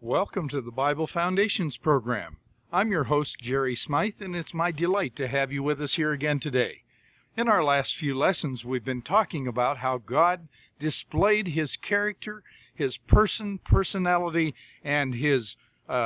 Welcome to the Bible Foundations program. I'm your host, Jerry Smythe, and it's my delight to have you with us here again today. In our last few lessons, we've been talking about how God displayed His character, His personality, and His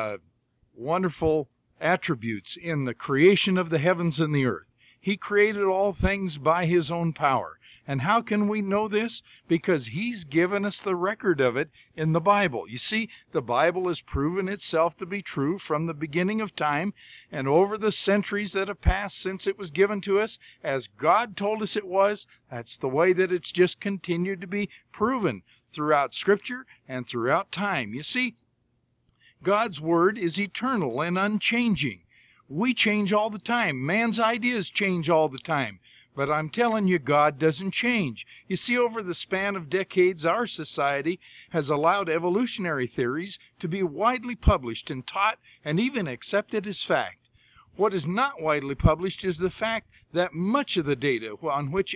wonderful attributes in the creation of the heavens and the earth. He created all things by His own power. And how can we know this? Because He's given us the record of it in the Bible. You see, the Bible has proven itself to be true from the beginning of time and over the centuries that have passed since it was given to us. As God told us it was, that's the way that it's just continued to be proven throughout Scripture and throughout time. You see, God's Word is eternal and unchanging. We change all the time. Man's ideas change all the time. But I'm telling you, God doesn't change. You see, over the span of decades, our society has allowed evolutionary theories to be widely published and taught and even accepted as fact. What is not widely published is the fact that much of the data on which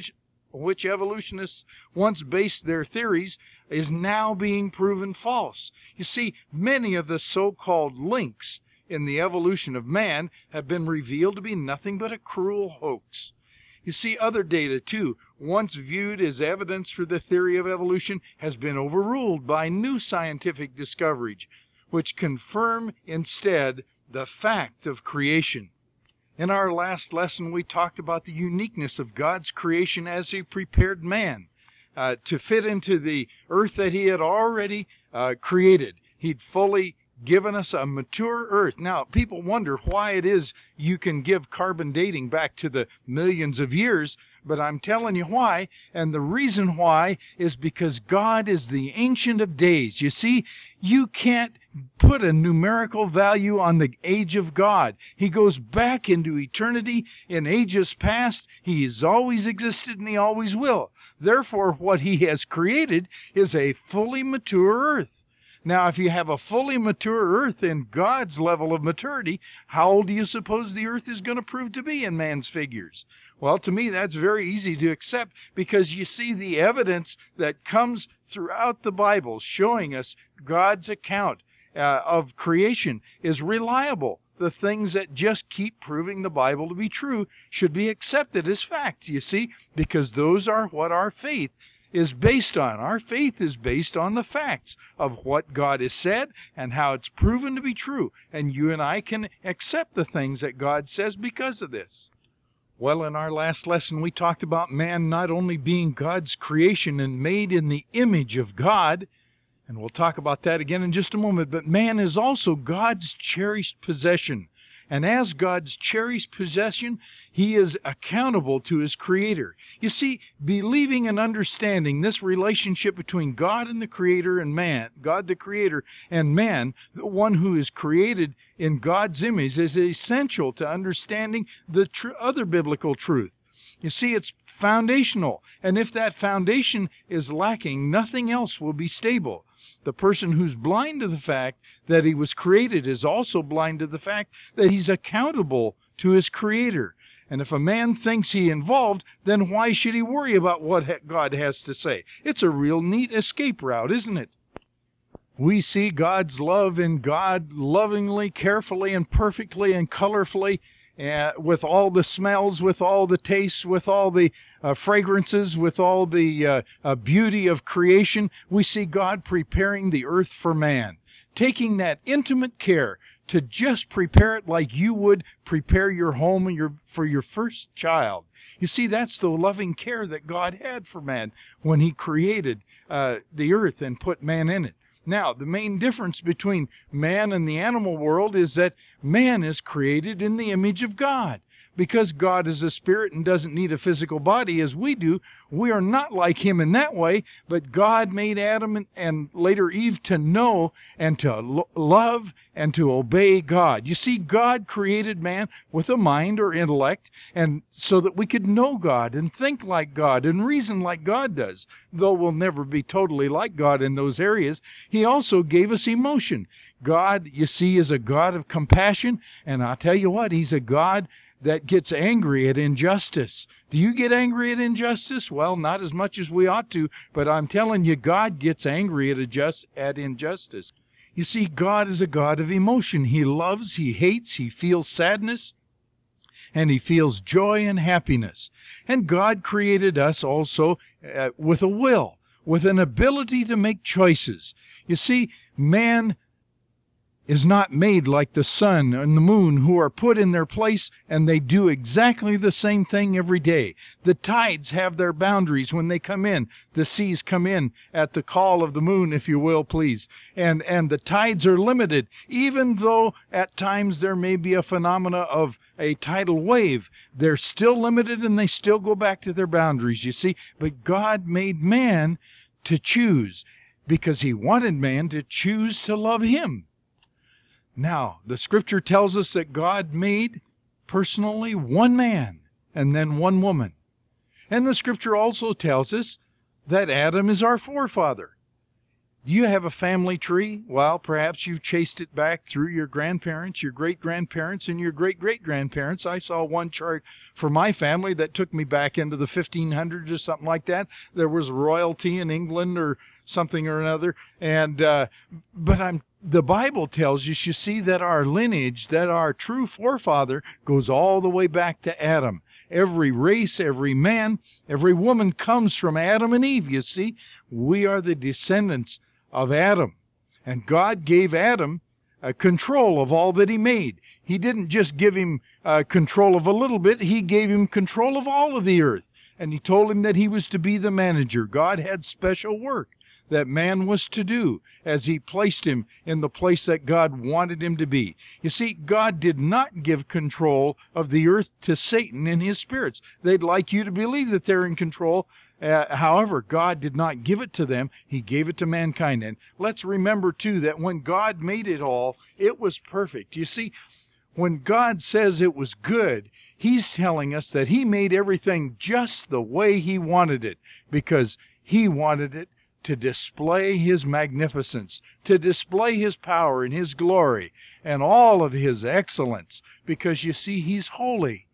evolutionists once based their theories is now being proven false. You see, many of the so-called links in the evolution of man have been revealed to be nothing but a cruel hoax. You see, other data, too, once viewed as evidence for the theory of evolution, has been overruled by new scientific discoveries, which confirm instead the fact of creation. In our last lesson, we talked about the uniqueness of God's creation as He prepared man to fit into the earth that He had already created. He'd fully given us a mature earth. Now, people wonder why it is you can give carbon dating back to the millions of years, but I'm telling you why, and the reason why is because God is the Ancient of Days. You see, you can't put a numerical value on the age of God. He goes back into eternity in ages past. He has always existed and He always will. Therefore, what He has created is a fully mature earth. Now, if you have a fully mature earth in God's level of maturity, how old do you suppose the earth is going to prove to be in man's figures? Well, to me, that's very easy to accept because you see the evidence that comes throughout the Bible showing us God's account of creation is reliable. The things that just keep proving the Bible to be true should be accepted as fact, you see, because those are what our faith is based on. Our faith is based on the facts of what God has said and how it's proven to be true. And you and I can accept the things that God says because of this. Well, in our last lesson, we talked about man not only being God's creation and made in the image of God, and we'll talk about that again in just a moment, but man is also God's cherished possession. And as God's cherished possession, He is accountable to His Creator. You see, believing and understanding this relationship between God and the Creator and man, God the Creator and man, the one who is created in God's image, is essential to understanding the other biblical truth. You see, it's foundational, and if that foundation is lacking, nothing else will be stable. The person who's blind to the fact that he was created is also blind to the fact that he's accountable to his Creator. And if a man thinks he's involved, then why should he worry about what God has to say? It's a real neat escape route, isn't it? We see God's love in God lovingly, carefully, and perfectly and colorfully, with all the smells, with all the tastes, with all the fragrances, with all the beauty of creation. We see God preparing the earth for man, taking that intimate care to just prepare it like you would prepare your home for your first child. You see, that's the loving care that God had for man when He created the earth and put man in it. Now, the main difference between man and the animal world is that man is created in the image of God. Because God is a spirit and doesn't need a physical body as we do, we are not like Him in that way, but God made Adam and later Eve to know and to love and to obey God. You see, God created man with a mind or intellect, and so that we could know God and think like God and reason like God does. Though we'll never be totally like God in those areas, He also gave us emotion. God, you see, is a God of compassion, and I'll tell you what, He's a God that gets angry at injustice. Do you get angry at injustice? Well, not as much as we ought to, but I'm telling you, God gets angry at injustice. You see, God is a God of emotion. He loves, He hates, He feels sadness, and He feels joy and happiness. And God created us also with a will, with an ability to make choices. You see, man is not made like the sun and the moon, who are put in their place and they do exactly the same thing every day. The tides have their boundaries when they come in. The seas come in at the call of the moon, if you will, please. And the tides are limited, even though at times there may be a phenomena of a tidal wave. They're still limited and they still go back to their boundaries, you see. But God made man to choose, because He wanted man to choose to love Him. Now, the Scripture tells us that God made personally one man and then one woman. And the Scripture also tells us that Adam is our forefather. Do you have a family tree? Well, perhaps you chased it back through your grandparents, your great-grandparents, and your great-great-grandparents. I saw one chart for my family that took me back into the 1500s or something like that. There was royalty in England or something or another. The Bible tells us, you see, that our lineage, that our true forefather goes all the way back to Adam. Every race, every man, every woman comes from Adam and Eve, you see. We are the descendants of Adam. And God gave Adam control of all that He made. He didn't just give him control of a little bit. He gave him control of all of the earth. And He told him that he was to be the manager. God had special work that man was to do as He placed him in the place that God wanted him to be. You see, God did not give control of the earth to Satan and his spirits. They'd like you to believe that they're in control. However, God did not give it to them. He gave it to mankind. And let's remember, too, that when God made it all, it was perfect. You see, when God says it was good, He's telling us that He made everything just the way He wanted it, because He wanted it to display His magnificence, to display His power and His glory and all of His excellence, because you see, He's holy.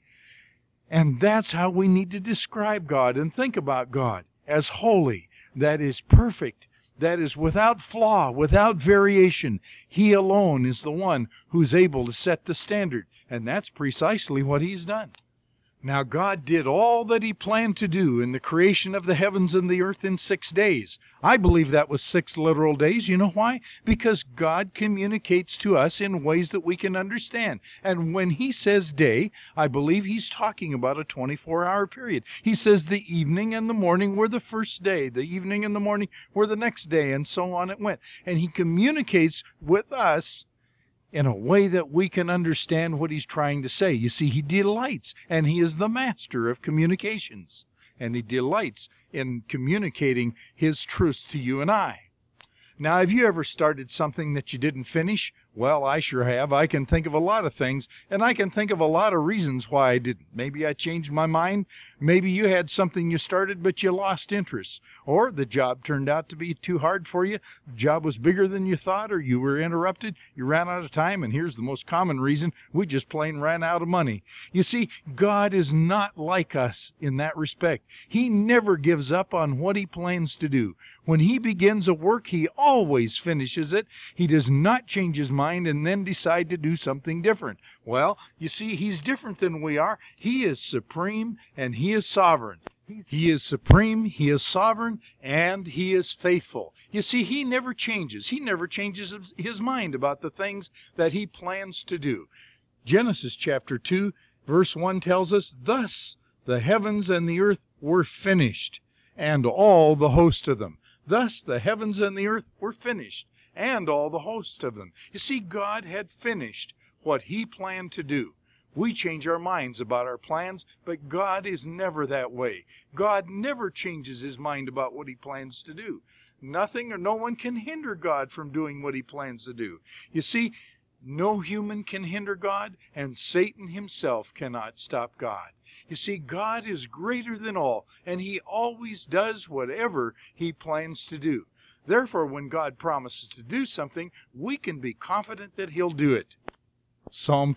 And that's how we need to describe God and think about God, as holy, that is perfect, that is without flaw, without variation. He alone is the one who's able to set the standard, and that's precisely what He's done. Now, God did all that He planned to do in the creation of the heavens and the earth in 6 days. I believe that was 6 literal days. You know why? Because God communicates to us in ways that we can understand. And when He says day, I believe He's talking about a 24-hour period. He says the evening and the morning were the first day. The evening and the morning were the next day, and so on it went. And He communicates with us in a way that we can understand what He's trying to say. You see, He delights, and He is the master of communications, and He delights in communicating His truths to you and I. Now, have you ever started something that you didn't finish? Well, I sure have. I can think of a lot of things, and I can think of a lot of reasons why I didn't. Maybe I changed my mind. Maybe you had something you started, but you lost interest. Or the job turned out to be too hard for you. The job was bigger than you thought, or you were interrupted. You ran out of time, and here's the most common reason: we just plain ran out of money. You see, God is not like us in that respect. He never gives up on what He plans to do. When He begins a work, He always finishes it. He does not change His mind and then decide to do something different. Well, you see, He's different than we are. He is supreme and He is sovereign. He is supreme, He is sovereign, and He is faithful. You see, He never changes. He never changes His mind about the things that He plans to do. Genesis chapter 2, verse 1 tells us, "Thus the heavens and the earth were finished, and all the host of them." Thus the heavens and the earth were finished, and all the host of them. You see, God had finished what He planned to do. We change our minds about our plans, but God is never that way. God never changes His mind about what He plans to do. Nothing or no one can hinder God from doing what He plans to do. You see, no human can hinder God, and Satan himself cannot stop God. You see, God is greater than all, and He always does whatever He plans to do. Therefore, when God promises to do something, we can be confident that He'll do it. Psalm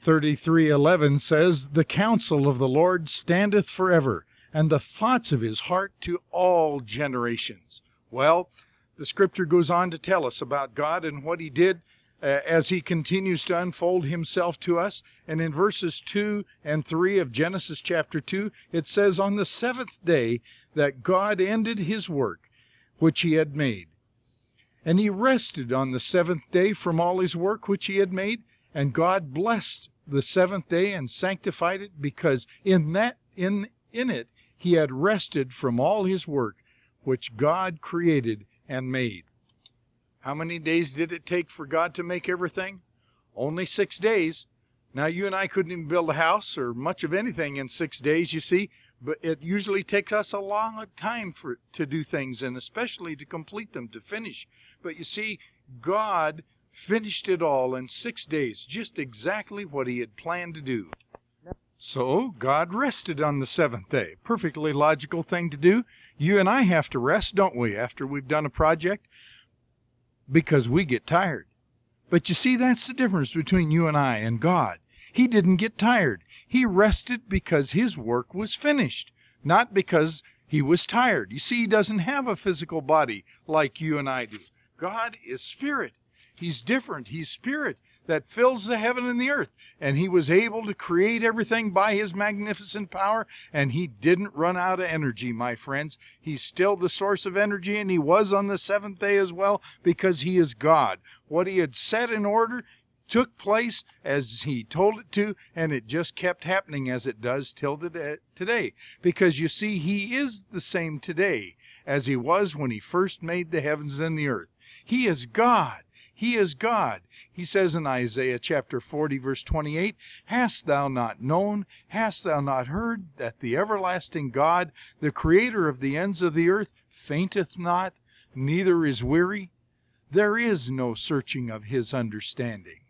33:11 says, "The counsel of the Lord standeth forever, and the thoughts of His heart to all generations." Well, the Scripture goes on to tell us about God and what He did as he continues to unfold himself to us. And in verses 2 and 3 of Genesis chapter 2, it says, "On the seventh day that God ended his work which he had made. And he rested on the seventh day from all his work which he had made. And God blessed the seventh day and sanctified it, because in it he had rested from all his work which God created and made." How many days did it take for God to make everything? Only 6 days. Now, you and I couldn't even build a house or much of anything in 6 days, you see, but it usually takes us a long time to do things, and especially to complete them, to finish. But you see, God finished it all in 6 days, just exactly what he had planned to do. So God rested on the seventh day. Perfectly logical thing to do. You and I have to rest, don't we, after we've done a project? Because we get tired. But you see, that's the difference between you and I and God. He didn't get tired. He rested because his work was finished, not because he was tired. You see, he doesn't have a physical body like you and I do. God is spirit. He's different. He's spirit that fills the heaven and the earth. And he was able to create everything by his magnificent power, and he didn't run out of energy, my friends. He's still the source of energy, and he was on the seventh day as well, because he is God. What he had set in order took place as he told it to, and it just kept happening as it does till today. Because you see, he is the same today as he was when he first made the heavens and the earth. He is God. He is God. He says in Isaiah chapter 40, verse 28, "Hast thou not known, hast thou not heard, that the everlasting God, the creator of the ends of the earth, fainteth not, neither is weary? There is no searching of his understanding."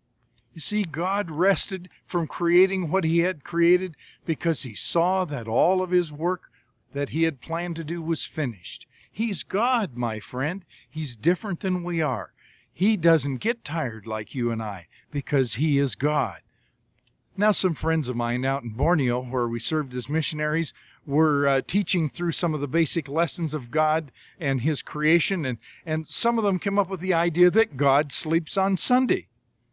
You see, God rested from creating what he had created because he saw that all of his work that he had planned to do was finished. He's God, my friend. He's different than we are. He doesn't get tired like you and I because he is God. Now, some friends of mine out in Borneo, where we served as missionaries, were teaching through some of the basic lessons of God and his creation, and some of them came up with the idea that God sleeps on Sunday.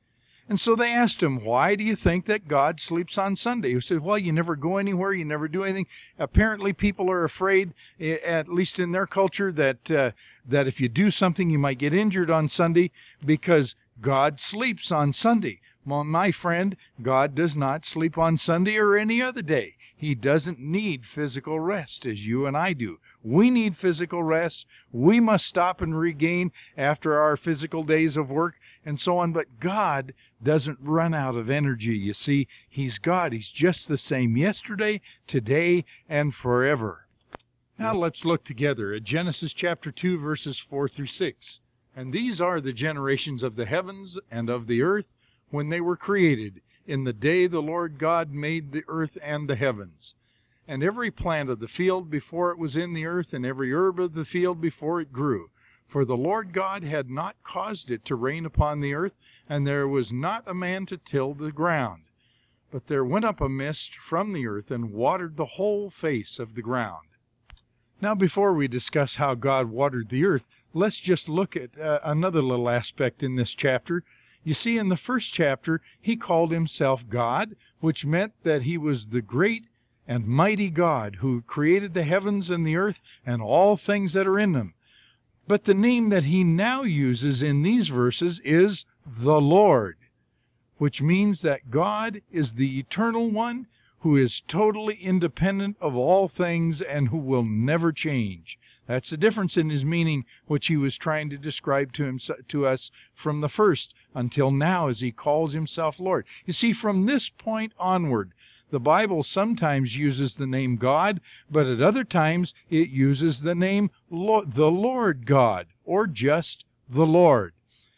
And so they asked him, "Why do you think that God sleeps on Sunday?" He said, "Well, you never go anywhere, you never do anything." Apparently people are afraid, at least in their culture, that if you do something you might get injured on Sunday because God sleeps on Sunday. Well, my friend, God does not sleep on Sunday or any other day. He doesn't need physical rest as you and I do. We need physical rest. We must stop and regain after our physical days of work and so on. But God doesn't run out of energy. You see, he's God. He's just the same yesterday, today, and forever. Now let's look together at Genesis chapter 2, verses 4 through 6. "And these are the generations of the heavens and of the earth when they were created, in the day the Lord God made the earth and the heavens. And every plant of the field before it was in the earth, and every herb of the field before it grew. For the Lord God had not caused it to rain upon the earth, and there was not a man to till the ground. But there went up a mist from the earth, and watered the whole face of the ground." Now, before we discuss how God watered the earth, let's just look at another little aspect in this chapter. You see, in the first chapter, he called himself God, which meant that he was the great and mighty God who created the heavens and the earth and all things that are in them. But the name that he now uses in these verses is the Lord, which means that God is the eternal one who is totally independent of all things and who will never change. That's the difference in his meaning, which he was trying to describe to us from the first until now as he calls himself Lord. You see, from this point onward, the Bible sometimes uses the name God, but at other times it uses the name the Lord God, or just the Lord.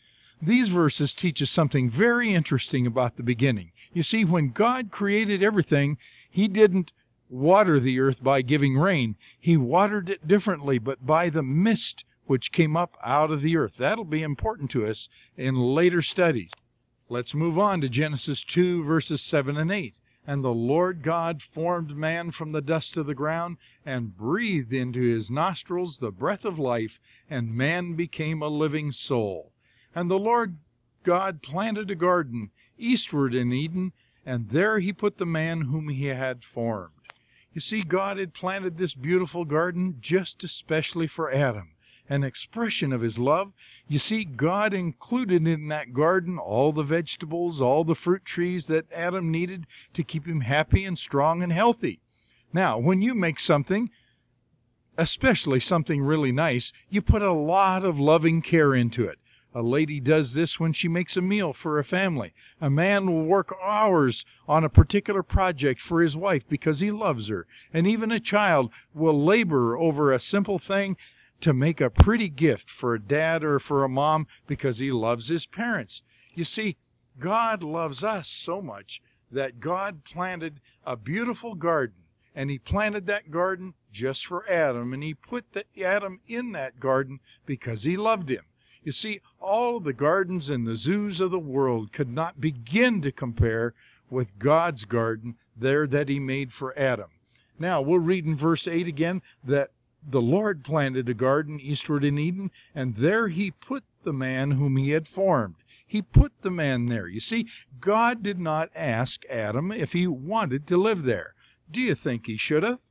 These verses teach us something very interesting about the beginning. You see, when God created everything, he didn't water the earth by giving rain. He watered it differently, but by the mist which came up out of the earth. That'll be important to us in later studies. Let's move on to Genesis 2, verses 7 and 8. "And the Lord God formed man from the dust of the ground, and breathed into his nostrils the breath of life, and man became a living soul. And the Lord God planted a garden eastward in Eden, and there he put the man whom he had formed. You see, God had planted this beautiful garden just especially for Adam, an expression of his love. You see, God included in that garden all the vegetables, all the fruit trees that Adam needed to keep him happy and strong and healthy. Now, when you make something, especially something really nice, you put a lot of loving care into it. A lady does this when she makes a meal for a family. A man will work hours on a particular project for his wife because he loves her. And even a child will labor over a simple thing to make a pretty gift for a dad or for a mom because he loves his parents. You see, God loves us so much that God planted a beautiful garden. And he planted that garden just for Adam. And he put Adam in that garden because he loved him. You see, all the gardens and the zoos of the world could not begin to compare with God's garden there that he made for Adam. Now, we'll read in verse 8 again that the Lord planted a garden eastward in Eden, and there he put the man whom he had formed. He put the man there. You see, God did not ask Adam if he wanted to live there. Do you think he should have?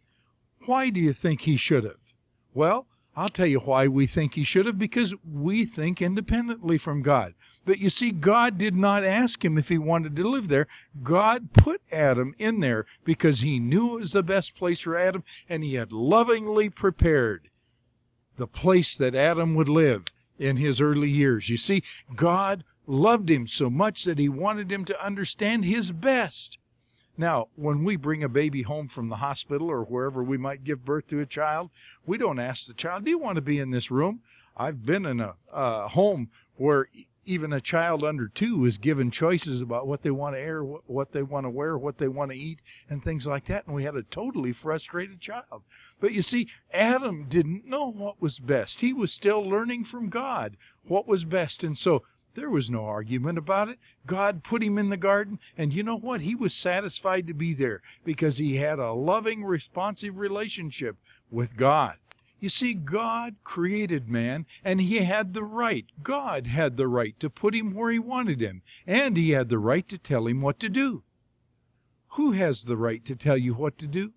Why do you think he should have? Well, I'll tell you why we think he should have, because we think independently from God. But you see, God did not ask him if he wanted to live there. God put Adam in there because he knew it was the best place for Adam, and he had lovingly prepared the place that Adam would live in his early years. You see, God loved him so much that he wanted him to understand his best. Now, when we bring a baby home from the hospital or wherever we might give birth to a child, we don't ask the child, do you want to be in this room? I've been in a home where even a child under 2 is given choices about what they want to air, what they want to wear, what they want to eat, and things like that. And we had a totally frustrated child. But you see, Adam didn't know what was best. He was still learning from God what was best. And so there was no argument about it. God put him in the garden, and you know what? He was satisfied to be there because he had a loving, responsive relationship with God. You see, God created man, and he had the right, God had the right to put him where he wanted him, and he had the right to tell him what to do. Who has the right to tell you what to do?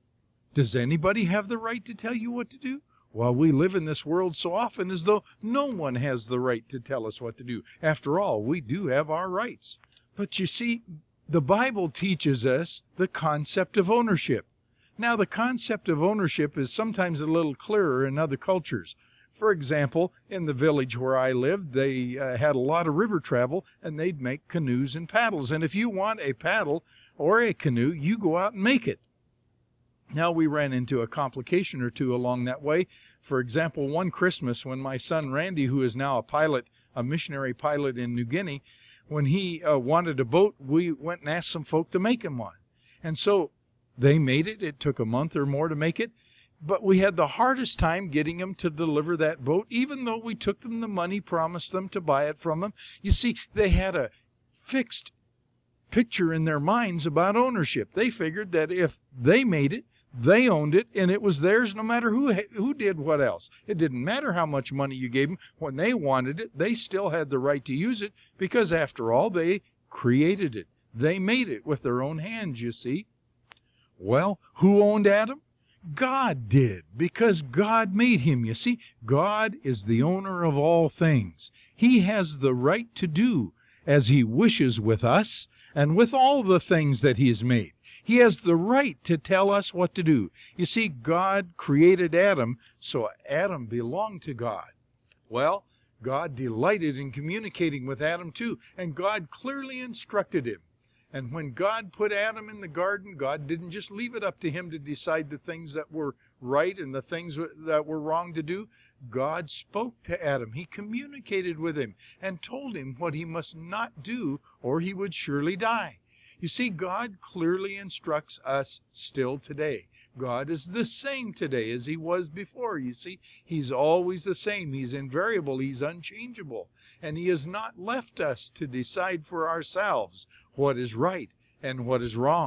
Does anybody have the right to tell you what to do? Well, we live in this world so often as though no one has the right to tell us what to do. After all, we do have our rights. But you see, the Bible teaches us the concept of ownership. Now, the concept of ownership is sometimes a little clearer in other cultures. For example, in the village where I lived, they had a lot of river travel, and they'd make canoes and paddles. And if you want a paddle or a canoe, you go out and make it. Now, we ran into a complication or two along that way. For example, one Christmas when my son Randy, who is now a missionary pilot in New Guinea, when he wanted a boat, we went and asked some folk to make him one. And so they made it. It took a month or more to make it. But we had the hardest time getting them to deliver that boat, even though we took them the money, promised them to buy it from them. You see, they had a fixed picture in their minds about ownership. They figured that if they made it, they owned it, and it was theirs no matter who did what else. It didn't matter how much money you gave them. When they wanted it, they still had the right to use it because, after all, they created it. They made it with their own hands, you see. Well, who owned Adam? God did, because God made him. You see, God is the owner of all things. He has the right to do as he wishes with us and with all the things that he has made. He has the right to tell us what to do. You see, God created Adam, so Adam belonged to God. Well, God delighted in communicating with Adam too, and God clearly instructed him. And when God put Adam in the garden, God didn't just leave it up to him to decide the things that were right and the things that were wrong to do. God spoke to Adam. He communicated with him and told him what he must not do, or he would surely die. You see, God clearly instructs us still today. God is the same today as he was before. You see, he's always the same. He's invariable. He's unchangeable. And he has not left us to decide for ourselves what is right and what is wrong.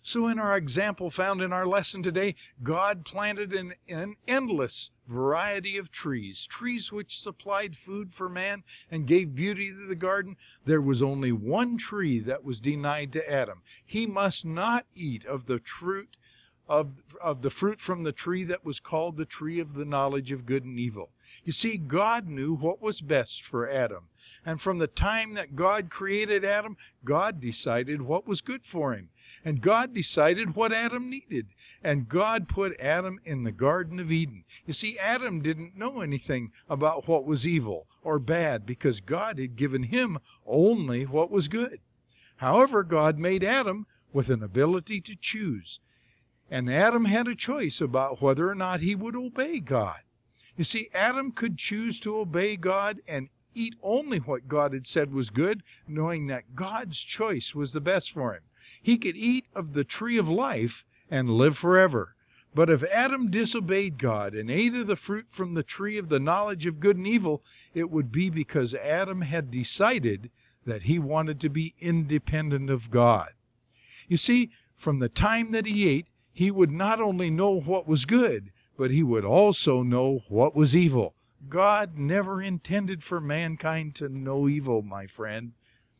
So in our example found in our lesson today, God planted an endless variety of trees, trees which supplied food for man and gave beauty to the garden. There was only one tree that was denied to Adam. He must not eat of the fruit of the fruit from the tree that was called the tree of the knowledge of good and evil. You see, God knew what was best for Adam. And from the time that God created Adam, God decided what was good for him. And God decided what Adam needed. And God put Adam in the Garden of Eden. You see, Adam didn't know anything about what was evil or bad because God had given him only what was good. However, God made Adam with an ability to choose. And Adam had a choice about whether or not he would obey God. You see, Adam could choose to obey God and eat only what God had said was good, knowing that God's choice was the best for him. He could eat of the tree of life and live forever. But if Adam disobeyed God and ate of the fruit from the tree of the knowledge of good and evil, it would be because Adam had decided that he wanted to be independent of God. You see, from the time that he ate, he would not only know what was good, but he would also know what was evil. God never intended for mankind to know evil, my friend.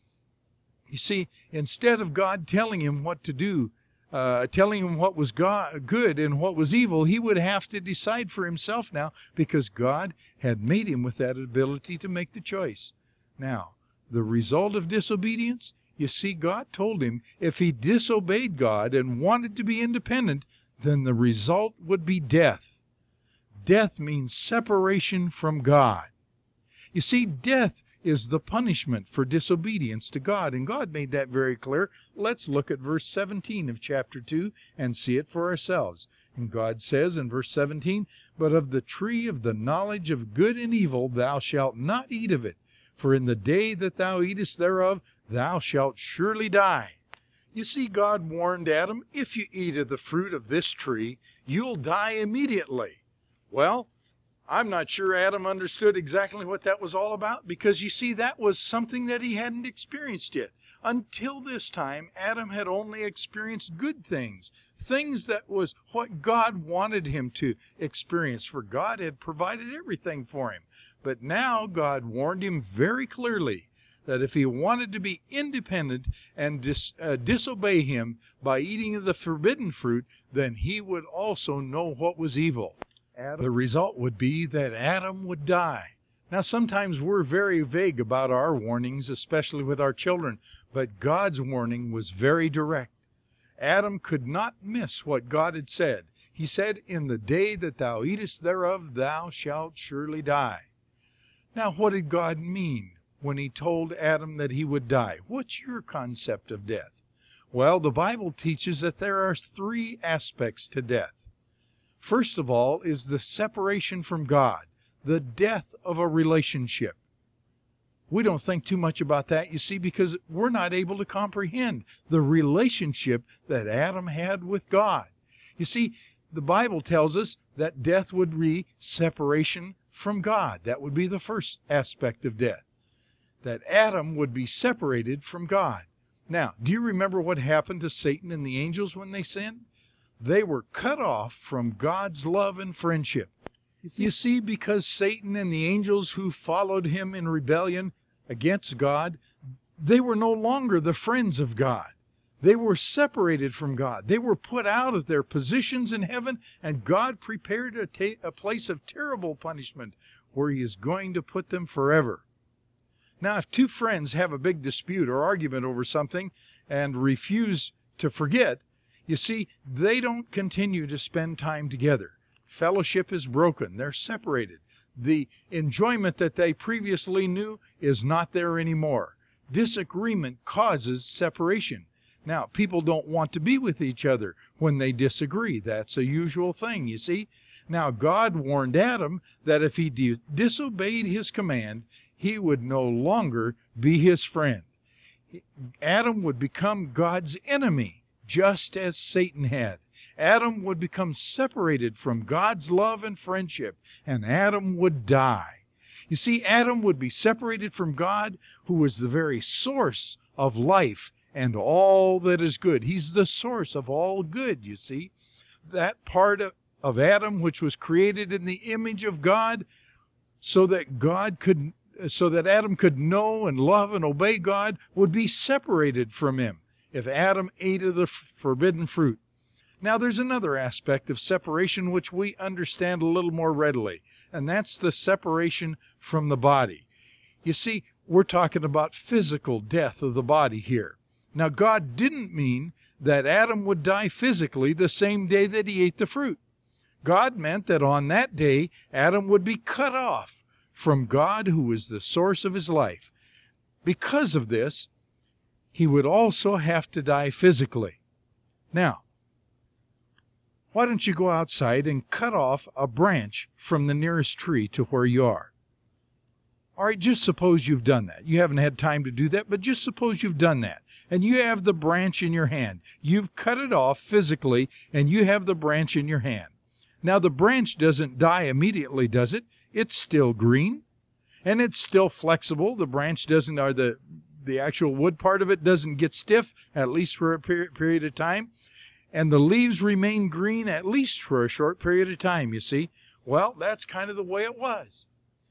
You see, instead of God telling him what to do, telling him what was good and what was evil, he would have to decide for himself now because God had made him with that ability to make the choice. Now, the result of disobedience, you see, God told him if he disobeyed God and wanted to be independent, then the result would be death. Death means separation from God. You see, death is the punishment for disobedience to God, and God made that very clear. Let's look at verse 17 of chapter 2 and see it for ourselves. And God says in verse 17, "But of the tree of the knowledge of good and evil thou shalt not eat of it, for in the day that thou eatest thereof thou shalt surely die." You see, God warned Adam, if you eat of the fruit of this tree, you'll die immediately. Well, I'm not sure Adam understood exactly what that was all about because, you see, that was something that he hadn't experienced yet. Until this time, Adam had only experienced good things, things that was what God wanted him to experience, for God had provided everything for him. But now God warned him very clearly that if he wanted to be independent and disobey him by eating of the forbidden fruit, then he would also know what was evil. The result would be that Adam would die. Now, sometimes we're very vague about our warnings, especially with our children, but God's warning was very direct. Adam could not miss what God had said. He said, "In the day that thou eatest thereof, thou shalt surely die." Now, what did God mean when he told Adam that he would die? What's your concept of death? Well, the Bible teaches that there are three aspects to death. First of all is the separation from God, the death of a relationship. We don't think too much about that, you see, because we're not able to comprehend the relationship that Adam had with God. You see, the Bible tells us that death would be separation from God. That would be the first aspect of death, that Adam would be separated from God. Now, do you remember what happened to Satan and the angels when they sinned? They were cut off from God's love and friendship. You see, because Satan and the angels who followed him in rebellion against God, they were no longer the friends of God. They were separated from God. They were put out of their positions in heaven, and God prepared a place of terrible punishment where he is going to put them forever. Now, if two friends have a big dispute or argument over something and refuse to forget, you see, they don't continue to spend time together. Fellowship is broken. They're separated. The enjoyment that they previously knew is not there anymore. Disagreement causes separation. Now, people don't want to be with each other when they disagree. That's a usual thing, you see. Now, God warned Adam that if he disobeyed his command, he would no longer be his friend. Adam would become God's enemy, just as Satan had. Adam would become separated from God's love and friendship, and Adam would die. You see, Adam would be separated from God, who was the very source of life and all that is good. He's the source of all good, you see. That part of Adam which was created in the image of God so that Adam could know and love and obey God would be separated from him if Adam ate of the forbidden fruit. Now there's another aspect of separation which we understand a little more readily, and that's the separation from the body. You see, we're talking about physical death of the body here. Now God didn't mean that Adam would die physically the same day that he ate the fruit. God meant that on that day Adam would be cut off from God, who was the source of his life. Because of this, he would also have to die physically. Now, why don't you go outside and cut off a branch from the nearest tree to where you are? All right, just suppose you've done that. You haven't had time to do that, but just suppose you've done that. And you have the branch in your hand. You've cut it off physically, and you have the branch in your hand. Now, the branch doesn't die immediately, does it? It's still green, and it's still flexible. The branch doesn't, or the actual wood part of it doesn't get stiff, at least for a period of time. And the leaves remain green at least for a short period of time, you see. Well, that's kind of the way it was.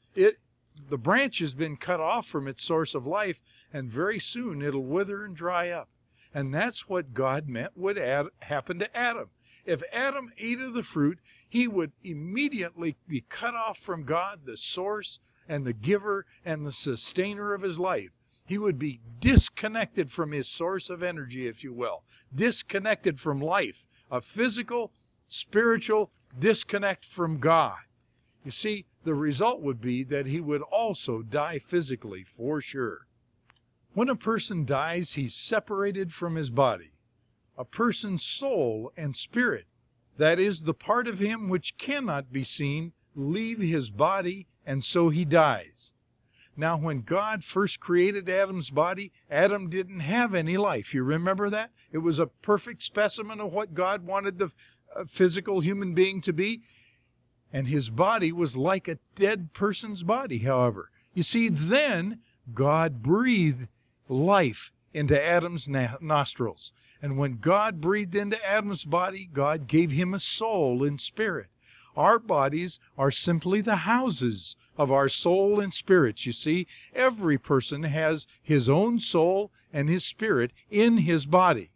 The branch has been cut off from its source of life, and very soon it'll wither and dry up. And that's what God meant would happen to Adam. If Adam ate of the fruit, he would immediately be cut off from God, the source and the giver and the sustainer of his life. He would be disconnected from his source of energy, if you will. Disconnected from life. A physical, spiritual disconnect from God. You see, the result would be that he would also die physically, for sure. When a person dies, he's separated from his body. A person's soul and spirit, that is, the part of him which cannot be seen, leave his body, and so he dies. Now, when God first created Adam's body, Adam didn't have any life. You remember that? It was a perfect specimen of what God wanted the physical human being to be. And his body was like a dead person's body, however. You see, then God breathed life into Adam's nostrils. And when God breathed into Adam's body, God gave him a soul and spirit. Our bodies are simply the houses of our soul and spirits, you see. Every person has his own soul and his spirit in his body.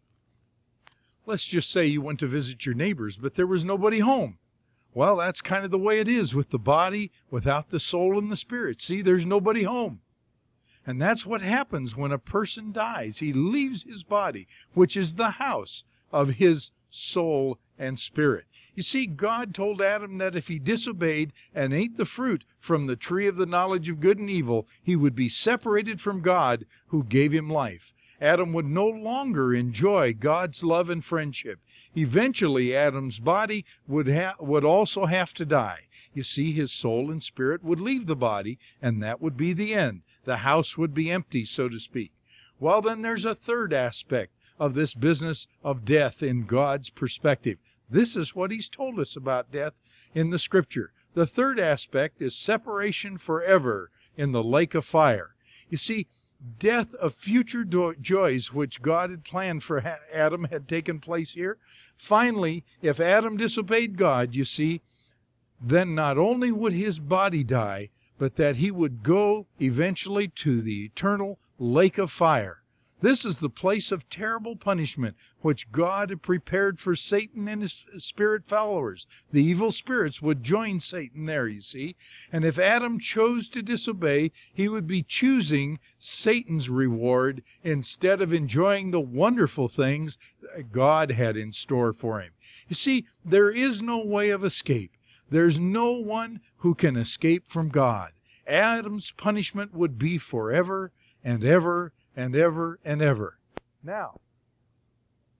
Let's just say you went to visit your neighbors, but there was nobody home. Well, that's kind of the way it is with the body without the soul and the spirit. See, there's nobody home. And that's what happens when a person dies. He leaves his body, which is the house of his soul and spirit. You see, God told Adam that if he disobeyed and ate the fruit from the tree of the knowledge of good and evil, he would be separated from God who gave him life. Adam would no longer enjoy God's love and friendship. Eventually, Adam's body would also have to die. You see, his soul and spirit would leave the body, and that would be the end. The house would be empty, so to speak. Well, then there's a third aspect of this business of death in God's perspective. This is what he's told us about death in the Scripture. The third aspect is separation forever in the lake of fire. You see, death of future joys which God had planned for Adam had taken place here. Finally, if Adam disobeyed God, you see, then not only would his body die, but that he would go eventually to the eternal lake of fire. This is the place of terrible punishment which God had prepared for Satan and his spirit followers. The evil spirits would join Satan there, you see. And if Adam chose to disobey, he would be choosing Satan's reward instead of enjoying the wonderful things that God had in store for him. You see, there is no way of escape. There's no one who can escape from God. Adam's punishment would be forever and ever and ever and ever. Now,